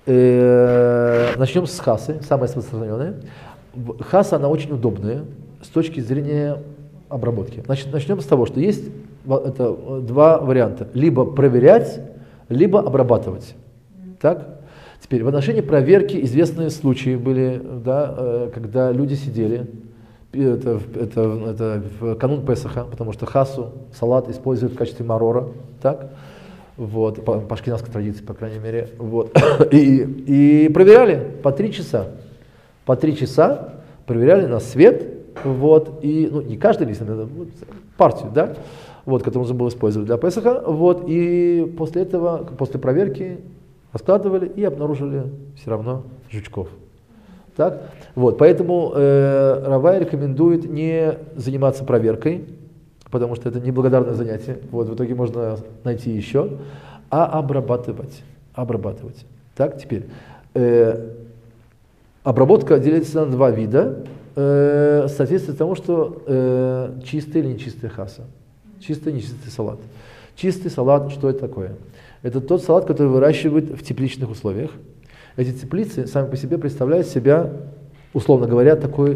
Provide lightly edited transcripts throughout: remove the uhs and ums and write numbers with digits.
Начнем с хасы, самая распространенная. Хаса, она очень удобная с точки зрения обработки. Значит, начнем с того, что есть два варианта. Либо проверять, либо обрабатывать. Так? Теперь, в отношении проверки известные случаи были, да, когда люди сидели, это в канун Песаха, потому что хасу, салат используют в качестве марора, так? Вот, по ашкеназской традиции, по крайней мере. Вот. И проверяли по 3 часа. По 3 часа проверяли на свет, вот, и, ну, не каждый лист, партию, да, вот, которую нужно было использовать для Песаха, вот, и после этого, после проверки раскладывали и обнаружили все равно жучков. Так? Вот, поэтому Равай рекомендует не заниматься проверкой, потому что это неблагодарное занятие, вот, в итоге можно найти еще, а обрабатывать. Так, теперь, обработка делится на 2 вида, соответственно тому, что чистый или нечистый хаса, чистый и нечистый салат. Чистый салат, что это такое? Это тот салат, который выращивают в тепличных условиях. Эти теплицы сами по себе представляют себя, условно говоря, такой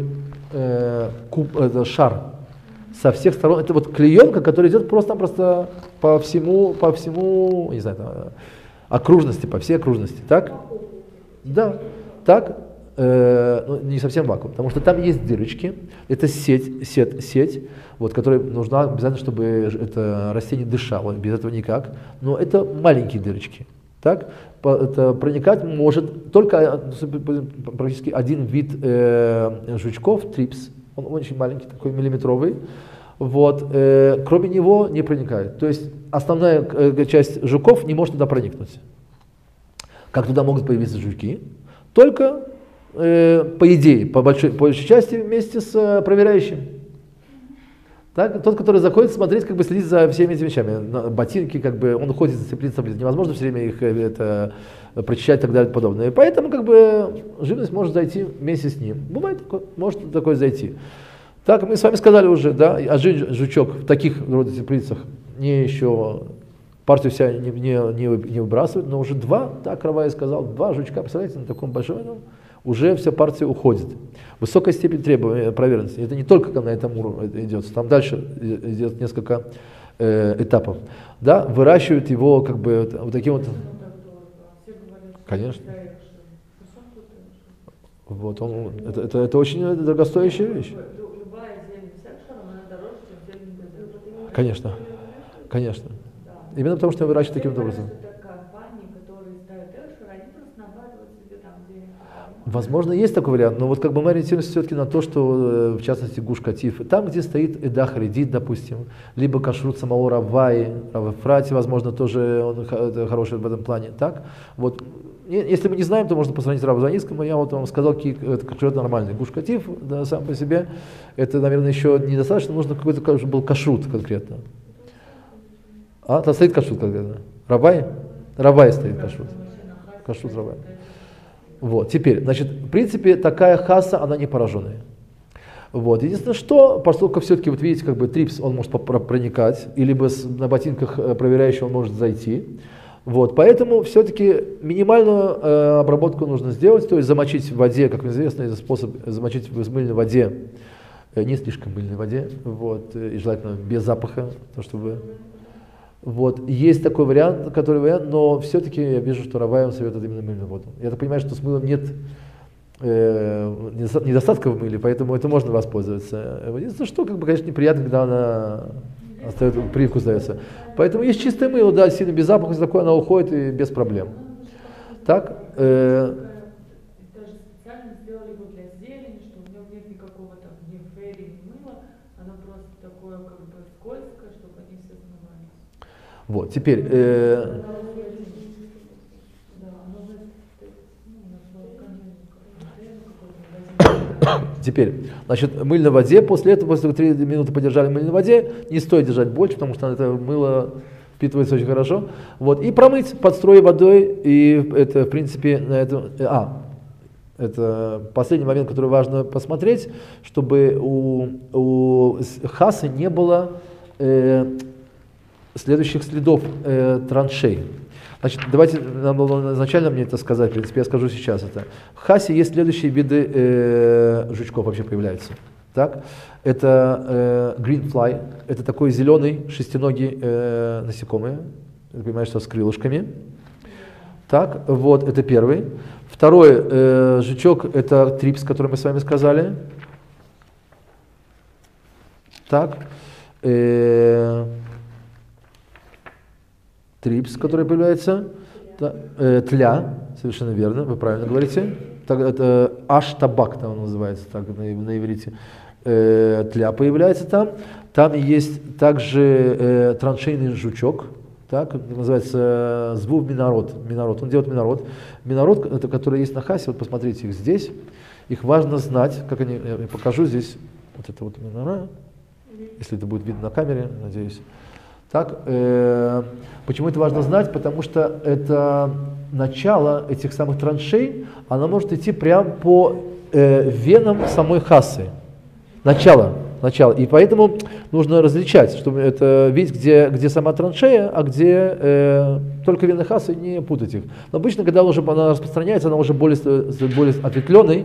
шар со всех сторон. Это вот клеенка, которая идет просто по всему, не знаю, окружности, по всей окружности. Так? Да, так. Ну, не совсем вакуум, потому что там есть дырочки, это сеть, вот, которая нужна обязательно, чтобы это растение дышало, без этого никак, но это маленькие дырочки. Так? Это проникать может только практически один вид жучков, трипс, он очень маленький, такой миллиметровый, вот, кроме него не проникает. То есть основная часть жуков не может туда проникнуть. Как туда могут появиться жуки? Только по идее, по большей части вместе с проверяющим. Так? Тот, который заходит смотреть, как бы следить за всеми этими вещами. Ботинки, как бы, он уходит за теплицей, невозможно все время их прочищать и так далее и подобное. Поэтому как бы живность может зайти вместе с ним. Бывает такое, может такое зайти. Так, мы с вами сказали уже, да, а жучок в таких вроде теплицах не еще партию вся не выбрасывают, но уже 2, так Равай сказал, 2 жучка, представляете, на таком большом, уже вся партия уходит. Высокая степень требования проверенности. Это не только на этом уровне идет, там дальше идет несколько этапов. Да, выращивают его как бы вот таким вот. Конечно. Вот он, это очень дорогостоящая вещь. Конечно, конечно. Именно потому, что выращивают таким образом. Возможно, есть такой вариант, но вот как бы мы ориентируемся все-таки на то, что, в частности, гуш-катиф, там, где стоит Эда Харидит, допустим, либо кашрут самого Равваи, Рав Эфрати, возможно, тоже он хороший в этом плане, так? Вот, если мы не знаем, то можно посмотреть Рава Занискому, я вот вам сказал, какие кашрут нормальный. Гуш-катиф, да, сам по себе, это, наверное, еще недостаточно, нужно какой-то был кашрут конкретно. А, там стоит кашрут конкретно. Раввай стоит кашрут. Кашрут Раввай. Вот, теперь, значит, в принципе, такая хаса, она не пораженная. Вот, единственное, что, поскольку все-таки, вот видите, как бы трипс, он может проникать, и либо на ботинках проверяющий он может зайти. Вот, поэтому все-таки минимальную обработку нужно сделать, то есть замочить в воде, как известно, это способ замочить в мыльной воде, не слишком мыльной воде, вот, и желательно без запаха, то, чтобы... Вот. Есть такой вариант, но все-таки я вижу, что Равай советует именно мыльную воду. Я так понимаю, что с мылом нет недостатка в мыле, поэтому это можно воспользоваться. Единственное, что, как бы, конечно, неприятно, когда она остается, привкус дается. Поэтому есть чистое мыло, да, сильно без запаха, если такое, она уходит и без проблем. Так? Вот, теперь, значит, мыль на воде, после этого, после 3 минуты подержали мыль на воде, не стоит держать больше, потому что это мыло впитывается очень хорошо, вот, и промыть под струей водой, и это, в принципе, на этом, это последний момент, который важно посмотреть, чтобы у хасы не было следующих следов траншей. Значит, давайте, нам было изначально мне это сказать, в принципе, я скажу сейчас это. В хасе есть следующие виды жучков вообще появляются. Так? Это green fly, это такой зеленый шестиногий насекомые, ты понимаешь, что с крылышками. Так, вот, это первый. Второй жучок, это трипс, который мы с вами сказали. Так. Трипс, который появляется. Тля, совершенно верно, вы правильно говорите. Так, это аш-табак, там он называется, так на иврите. Тля появляется там. Там есть также траншейный жучок. Так, называется звук минород. Он делает минород. Минород, это который есть на хасе, вот посмотрите их здесь. Их важно знать, как они, я покажу здесь, вот это вот минород, если это будет видно на камере, надеюсь. Так, почему это важно знать? Потому что это начало этих самых траншей, оно может идти прямо по венам самой хасы. Начало. И поэтому нужно различать, чтобы это видеть, где сама траншея, а где только вены хасы, не путать их. Но обычно, когда уже она распространяется, она уже более ответвленной,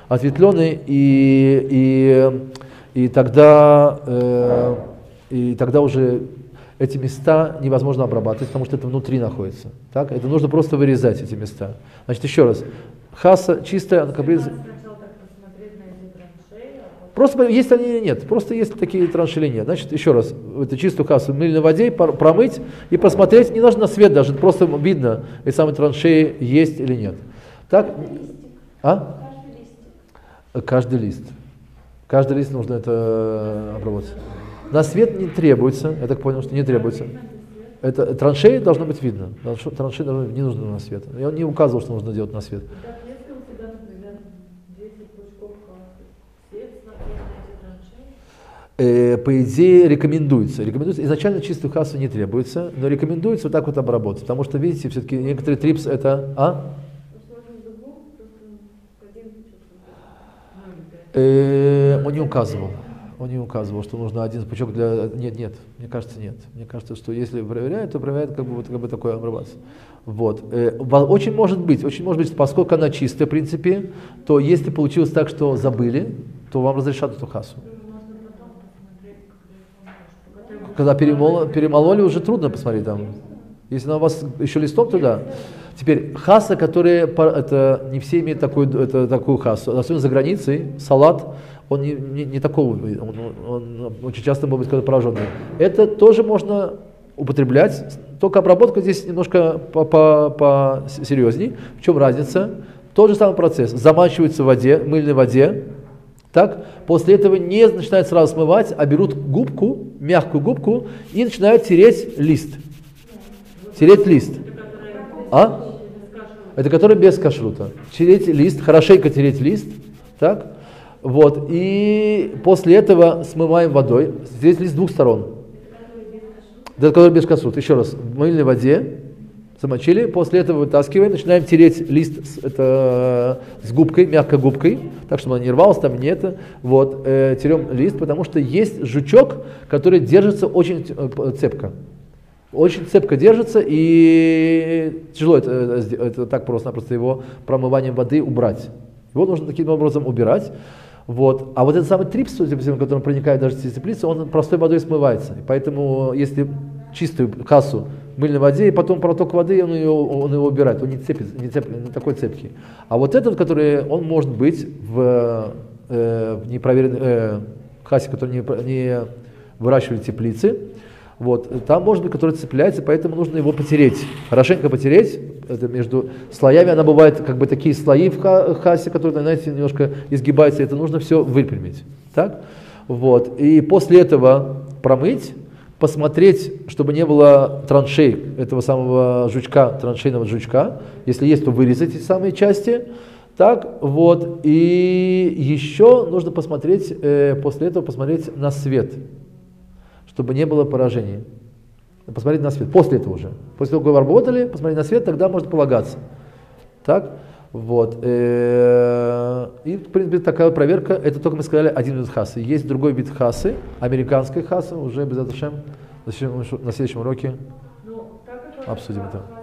и тогда уже эти места невозможно обрабатывать, потому что это внутри находится. Так? Это нужно просто вырезать эти места. Значит, еще раз. Хаса чистая, она просто есть они или нет, просто есть такие транши или нет. Значит, еще раз, эту чистую хасу в мыльной воде промыть и посмотреть, не нужно на свет даже, просто видно, эти самые траншеи есть или нет. Так? А? Каждый лист. Каждый лист нужно это обработать. На свет не требуется, я так понял, что не требуется. Это траншеи должно быть видно. Траншеи не нужно на свет. Я не указывал, что нужно делать на свет. По идее рекомендуется. Изначально чистую хасу не требуется, но рекомендуется вот так вот обработать. Потому что, видите, все-таки некоторые трипс это... Он не указывал, что нужно один пучок для... Нет, мне кажется, нет. Мне кажется, что если проверяют, то проверяют как бы такое обрабатывать. Вот. Очень может быть, поскольку она чистая, в принципе, то если получилось так, что забыли, то вам разрешат эту хасу. Когда перемололи, уже трудно посмотреть там. Если она у вас еще листом, то да. Теперь хаса, которые, это не все имеют такую хасу, особенно за границей, салат, он не такого, он очень часто может быть пораженный. Это тоже можно употреблять, только обработка здесь немножко посерьезней. В чем разница? Тот же самый процесс. Замачивается в воде, мыльной воде. Так? После этого не начинают сразу смывать, а берут губку, мягкую губку, и начинают тереть лист. Тереть лист. Это который без кашрута. Тереть лист, хорошенько тереть лист. Так? Вот. И после этого смываем водой. Здесь лист с двух сторон. Это который без кашрута. Еще раз. В мыльной воде замочили. После этого вытаскиваем. Начинаем тереть лист с губкой, мягкой губкой. Так, чтобы он не рвался, там не это. Вот. Терем лист, потому что есть жучок, который держится очень цепко. Очень цепко держится, и тяжело это так просто-напросто его промыванием воды убрать. Его нужно таким образом убирать. Вот. А вот этот самый трипс, который проникает даже в теплицу, он простой водой смывается. И поэтому, если чистую хасу в мыльной воде, и потом проток воды, он его убирает, он не такой цепкий. А вот этот, который, он может быть в непроверенной хасе, который не выращивали в теплице. Вот, там может быть, который цепляется, поэтому нужно его потереть, хорошенько потереть. Это между слоями, она бывает как бы такие слои в хасе, которые, знаете, немножко изгибаются, это нужно все выпрямить. Так? Вот. И после этого промыть, посмотреть, чтобы не было траншей этого самого жучка, траншейного жучка. Если есть, то вырезать эти самые части. Так, вот. И еще нужно посмотреть, после этого посмотреть на свет, чтобы не было поражений. Посмотреть на свет. После этого уже. После того, как вы работали, посмотреть на свет, тогда можно полагаться. Так? Вот. И, в принципе, такая проверка, это только мы сказали один вид хасы. Есть другой вид хасы, американской хасы, уже без этого На следующем уроке обсудим это.